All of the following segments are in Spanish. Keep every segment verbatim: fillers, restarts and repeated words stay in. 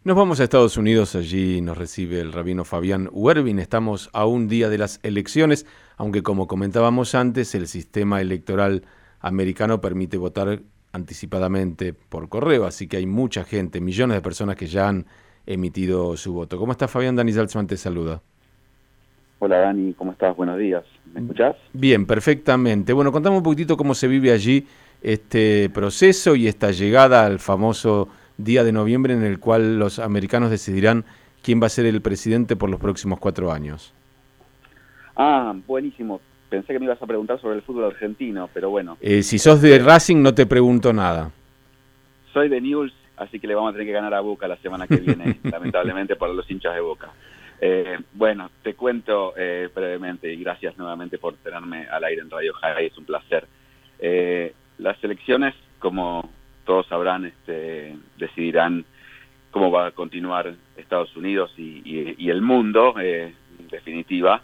Nos vamos a Estados Unidos, allí nos recibe el rabino Fabián Wervin. Estamos a un día de las elecciones, aunque como comentábamos antes, el sistema electoral americano permite votar anticipadamente por correo, así que hay mucha gente, millones de personas que ya han emitido su voto. ¿Cómo está, Fabián? Dani Salzman te saluda. Hola Dani, ¿cómo estás? Buenos días. ¿Me escuchás? Bien, perfectamente. Bueno, contame un poquitito cómo se vive allí este proceso y esta llegada al famoso día de noviembre en el cual los americanos decidirán quién va a ser el presidente por los próximos cuatro años. Ah, buenísimo. Pensé que me ibas a preguntar sobre el fútbol argentino, pero bueno. Eh, si sos de Racing no te pregunto nada. Soy de Newell's, así que le vamos a tener que ganar a Boca la semana que viene, lamentablemente para los hinchas de Boca. Eh, bueno, te cuento eh, brevemente y gracias nuevamente por tenerme al aire en Radio High, es un placer. Eh, las elecciones, como todos sabrán, este, decidirán cómo va a continuar Estados Unidos y, y, y el mundo, eh, en definitiva,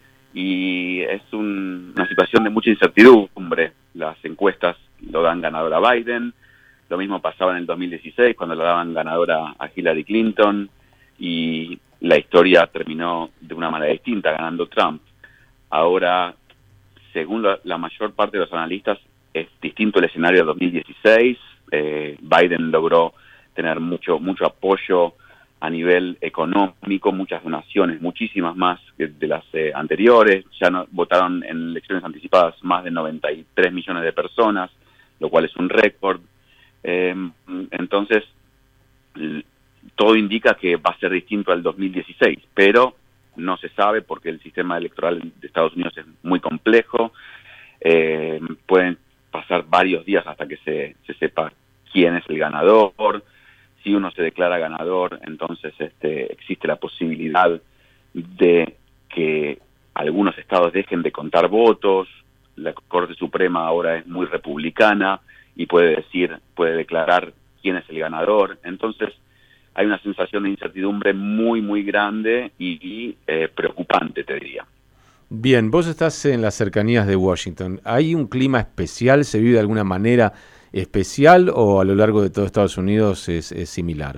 y es un, una situación de mucha incertidumbre. Las encuestas lo dan ganador a Biden, lo mismo pasaba en el dos mil dieciséis cuando lo daban ganadora a Hillary Clinton, y la historia terminó de una manera distinta, ganando Trump. Ahora, según la, la mayor parte de los analistas, es distinto el escenario de dos mil dieciséis. Eh, Biden logró tener mucho mucho apoyo a nivel económico, muchas donaciones, muchísimas más que de las eh, anteriores. Ya no, votaron en elecciones anticipadas más de noventa y tres millones de personas, lo cual es un récord. Eh, entonces, todo indica que va a ser distinto al dos mil dieciséis, pero no se sabe porque el sistema electoral de Estados Unidos es muy complejo. Eh, pueden pasar varios días hasta que se, se sepa quién es el ganador. Si uno se declara ganador, entonces este, existe la posibilidad de que algunos estados dejen de contar votos. La Corte Suprema ahora es muy republicana y puede decir, puede declarar quién es el ganador. Entonces hay una sensación de incertidumbre muy, muy grande y, y eh, preocupante, te diría. Bien, vos estás en las cercanías de Washington. ¿Hay un clima especial? ¿Se vive de alguna manera especial o a lo largo de todo Estados Unidos es, es similar?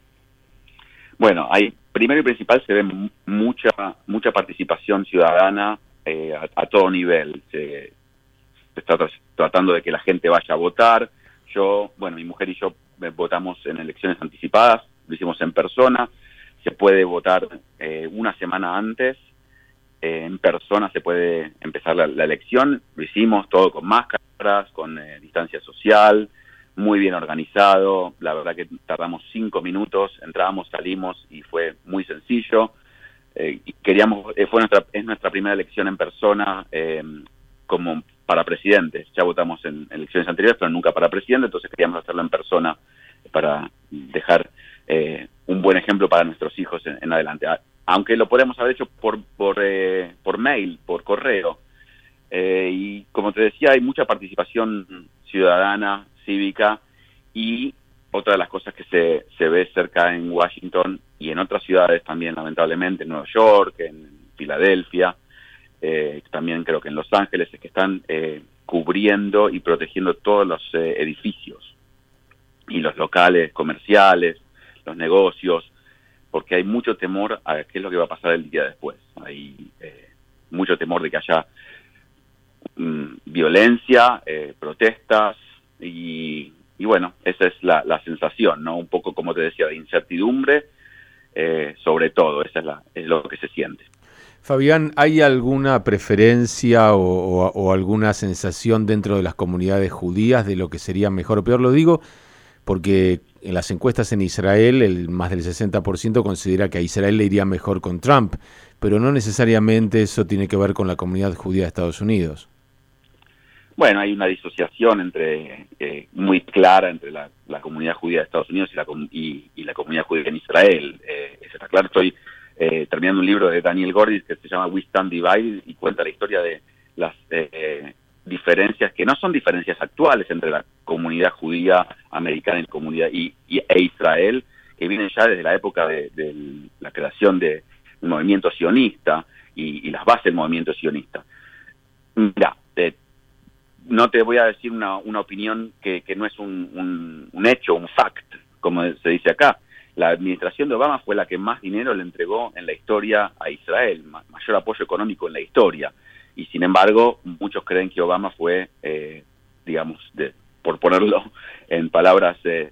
Bueno, hay primero y principal se ve mucha mucha participación ciudadana eh, a, a todo nivel. Se, se está tratando de que la gente vaya a votar. Yo, bueno, mi mujer y yo votamos en elecciones anticipadas, lo hicimos en persona. Se puede votar eh, una semana antes. Eh, en persona se puede empezar la, la elección. Lo hicimos todo con máscaras, con eh, distancia social, muy bien organizado. La verdad que tardamos cinco minutos, entrábamos, salimos y fue muy sencillo. Eh, y queríamos, eh, fue nuestra, es nuestra primera elección en persona eh, como para presidente. Ya votamos en elecciones anteriores, pero nunca para presidente, entonces queríamos hacerlo en persona para dejar eh, un buen ejemplo para nuestros hijos en, en adelante. Aunque lo podemos haber hecho por por, eh, por mail, por correo. Eh, y como te decía, hay mucha participación ciudadana, cívica, y otra de las cosas que se, se ve cerca en Washington y en otras ciudades también, lamentablemente, en Nueva York, en Filadelfia, eh, también creo que en Los Ángeles, es que están eh, cubriendo y protegiendo todos los eh, edificios y los locales comerciales, los negocios, porque hay mucho temor a qué es lo que va a pasar el día después. Hay eh, mucho temor de que haya mm, violencia, eh, protestas, y, y bueno, esa es la, la sensación, ¿no? Un poco, como te decía, de incertidumbre, eh, sobre todo, esa es, la, es lo que se siente. Fabián, ¿hay alguna preferencia o, o, o alguna sensación dentro de las comunidades judías de lo que sería mejor o peor? Lo digo porque en las encuestas en Israel, el más del sesenta por ciento considera que a Israel le iría mejor con Trump, pero no necesariamente eso tiene que ver con la comunidad judía de Estados Unidos. Bueno, hay una disociación entre eh, muy clara entre la, la comunidad judía de Estados Unidos y la, y, y la comunidad judía en Israel. Eh, eso está claro. Estoy eh, terminando un libro de Daniel Gordis que se llama We Stand Divided y cuenta la historia de las eh, diferencias, que no son diferencias actuales entre la comunidad judía americana y, comunidad, y, y e Israel, que vienen ya desde la época de, de la creación de, del movimiento sionista y, y las bases del movimiento sionista. Mira, eh, no te voy a decir una, una opinión que, que no es un, un, un hecho, un fact, como se dice acá. la administración de Obama fue la que más dinero le entregó en la historia a Israel, ma- mayor apoyo económico en la historia. Y sin embargo, muchos creen que Obama fue, eh, digamos, de, por ponerlo en palabras eh,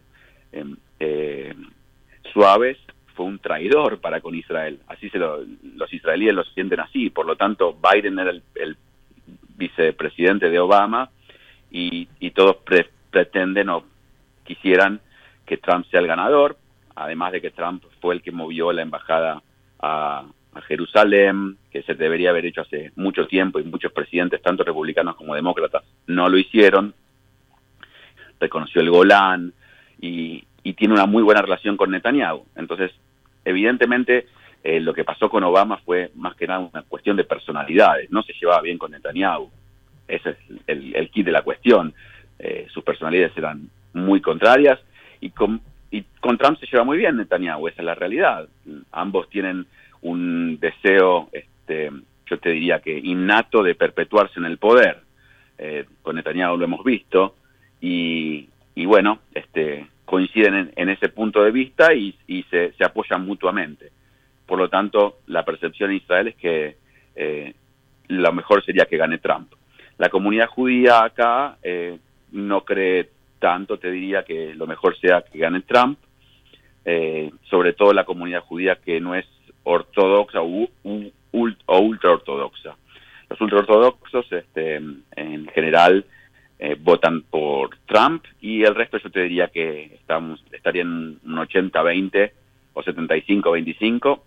eh, suaves, fue un traidor para con Israel. Así se lo, los israelíes lo sienten así. Por lo tanto, Biden era el, el vicepresidente de Obama y, y todos pre, pretenden o quisieran que Trump sea el ganador, además de que Trump fue el que movió la embajada a, a Jerusalén, que se debería haber hecho hace mucho tiempo y muchos presidentes, tanto republicanos como demócratas, no lo hicieron. Reconoció el Golán y, y tiene una muy buena relación con Netanyahu. Entonces, evidentemente, eh, lo que pasó con Obama fue más que nada una cuestión de personalidades. No se llevaba bien con Netanyahu. Ese es el, el kit de la cuestión. Eh, sus personalidades eran muy contrarias y con, y con Trump se lleva muy bien Netanyahu, esa es la realidad. Ambos tienen un deseo, este, yo te diría que innato, de perpetuarse en el poder. Eh, con Netanyahu lo hemos visto y, y bueno, este, coinciden en, en ese punto de vista y, y se, se apoyan mutuamente. Por lo tanto, la percepción en Israel es que eh, lo mejor sería que gane Trump. La comunidad judía acá eh, no cree tanto, te diría que lo mejor sea que gane Trump, eh, sobre todo la comunidad judía que no es ortodoxa o, u, ult, o ultraortodoxa. Los ultraortodoxos este, en general eh, votan por Trump y el resto yo te diría que estamos estarían un ochenta veinte o setenta y cinco veinticinco.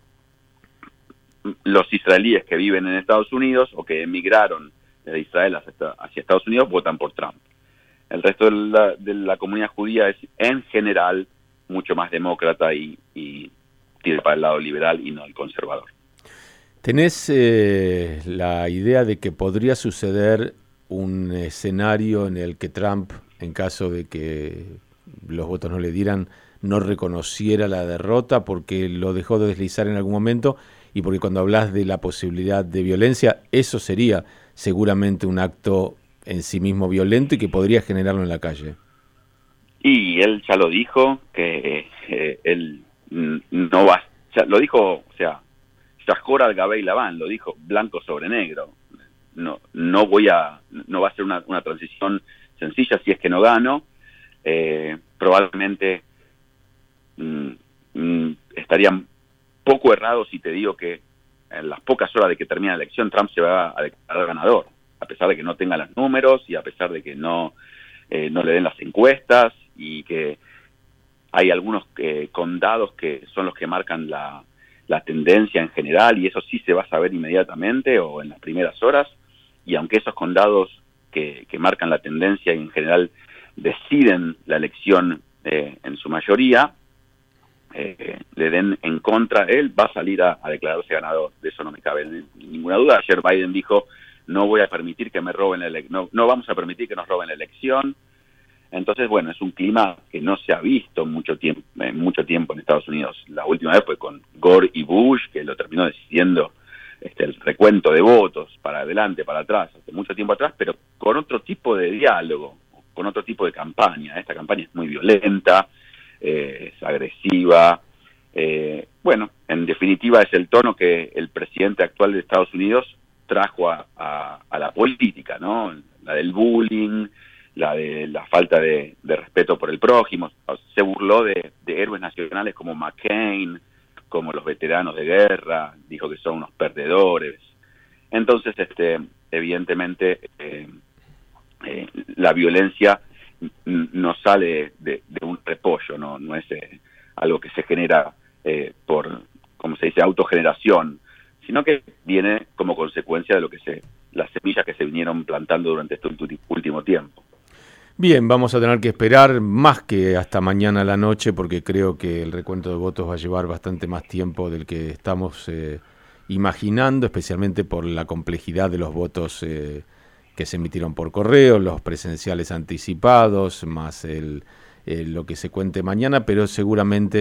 Los israelíes que viven en Estados Unidos o que emigraron de Israel hacia, hacia Estados Unidos votan por Trump. El resto de la, de la comunidad judía es en general mucho más demócrata y, y tira para el lado liberal y no el conservador. ¿Tenés eh, la idea de que podría suceder un escenario en el que Trump, en caso de que los votos no le dieran, no reconociera la derrota porque lo dejó de deslizar en algún momento y porque cuando hablas de la posibilidad de violencia, eso sería seguramente un acto en sí mismo violento y que podría generarlo en la calle? Y él ya lo dijo, que eh, él no va, ya lo dijo, o sea, Shahor al-Gabei Labán, lo dijo blanco sobre negro. No, no voy a, no va a ser una, una transición sencilla si es que no gano. Eh, probablemente mm, mm, estarían poco errados si te digo que en las pocas horas de que termine la elección Trump se va a declarar ganador, a pesar de que no tenga los números y a pesar de que no, eh, no le den las encuestas y que hay algunos eh, condados que son los que marcan la, la tendencia en general y eso sí se va a saber inmediatamente o en las primeras horas. Y aunque esos condados que, que marcan la tendencia y en general deciden la elección eh, en su mayoría, eh, le den en contra, él va a salir a, a declararse ganador, de eso no me cabe ninguna duda. Ayer Biden dijo, no voy a permitir que me roben la elección, no, no vamos a permitir que nos roben la elección. Entonces, bueno, es un clima que no se ha visto mucho tiempo, eh, mucho tiempo en Estados Unidos. La última vez fue con Gore y Bush, que lo terminó decidiendo este, el recuento de votos para adelante, para atrás, hace mucho tiempo atrás, pero con otro tipo de diálogo, con otro tipo de campaña. Esta campaña es muy violenta, eh, es agresiva. Eh, bueno, en definitiva es el tono que el presidente actual de Estados Unidos trajo a, a, a la política, ¿no? La del bullying, la de la falta de, de respeto por el prójimo. Se burló de, de héroes nacionales como McCain, como los veteranos de guerra, dijo que son unos perdedores. Entonces, este, evidentemente, eh, eh, la violencia no sale de, de un repollo, no, no es eh, algo que se genera eh, por, como se dice, autogeneración, sino que viene como consecuencia de lo que se, las semillas que se vinieron plantando durante este último tiempo. Bien, vamos a tener que esperar más que hasta mañana a la noche porque creo que el recuento de votos va a llevar bastante más tiempo del que estamos eh, imaginando, especialmente por la complejidad de los votos eh, que se emitieron por correo, los presenciales anticipados, más el, el, lo que se cuente mañana, pero seguramente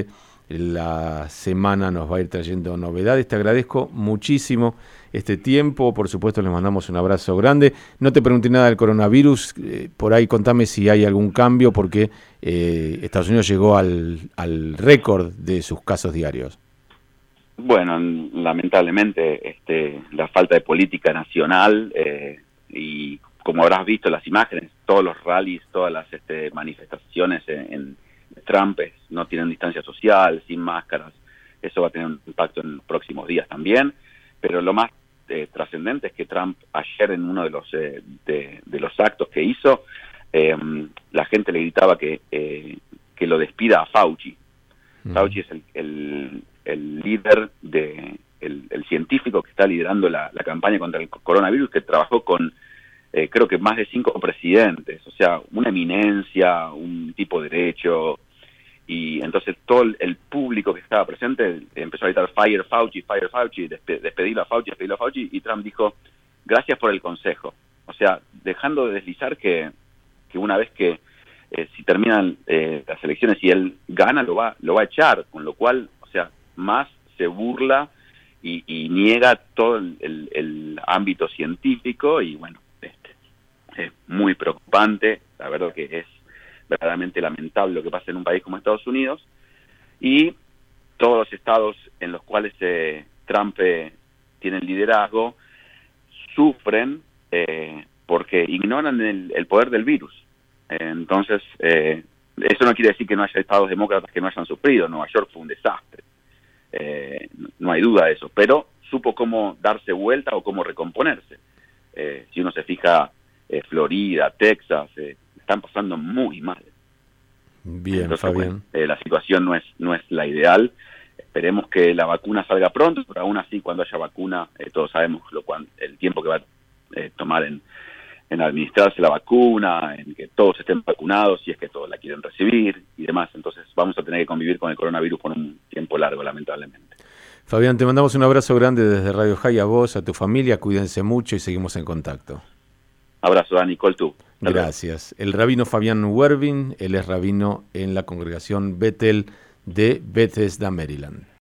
la semana nos va a ir trayendo novedades. Te agradezco muchísimo este tiempo, por supuesto les mandamos un abrazo grande. No te pregunté nada del coronavirus, eh, por ahí contame si hay algún cambio, porque eh, Estados Unidos llegó al, al récord de sus casos diarios. Bueno, lamentablemente este, la falta de política nacional eh, y como habrás visto las imágenes, todos los rallies, todas las este, manifestaciones en, en Trump es, no tienen distancia social, sin máscaras. Eso va a tener un impacto en los próximos días también. Pero lo más eh, trascendente es que Trump ayer en uno de los eh, de, de los actos que hizo, eh, la gente le gritaba que eh, que lo despida a Fauci. Mm. Fauci es el, el, el líder de el, el científico que está liderando la, la campaña contra el coronavirus, que trabajó con eh, creo que más de cinco presidentes, o sea, una eminencia, un tipo derecho. Y entonces todo el público que estaba presente empezó a gritar Fire Fauci, Fire Fauci, despe despedirlo a Fauci, despedirlo a Fauci, y Trump dijo gracias por el consejo. O sea, dejando de deslizar que, que una vez que eh, si terminan eh, las elecciones y él gana, lo va, lo va a echar, con lo cual, o sea, más se burla y, y niega todo el, el, el ámbito científico, y bueno, este, es muy preocupante, la verdad que es verdaderamente lamentable lo que pasa en un país como Estados Unidos, y todos los estados en los cuales eh, Trump eh, tiene el liderazgo sufren eh, porque ignoran el, el poder del virus. Eh, entonces, eh, eso no quiere decir que no haya estados demócratas que no hayan sufrido. Nueva York fue un desastre, eh, no hay duda de eso, pero supo cómo darse vuelta o cómo recomponerse. Eh, si uno se fija, eh, Florida, Texas, eh, están pasando muy mal. Bien, Entonces, Fabián. Bueno, eh, la situación no es no es la ideal. Esperemos que la vacuna salga pronto, pero aún así, cuando haya vacuna, eh, todos sabemos lo cuan, el tiempo que va a eh, tomar en, en administrarse la vacuna, en que todos estén vacunados, si es que todos la quieren recibir y demás. Entonces vamos a tener que convivir con el coronavirus por un tiempo largo, lamentablemente. Fabián, te mandamos un abrazo grande desde Radio High, a vos, a tu familia, cuídense mucho y seguimos en contacto. Abrazo, Dani, Col tú. Gracias. El rabino Fabián Wervin, él es rabino en la congregación Bethel de Bethesda, Maryland.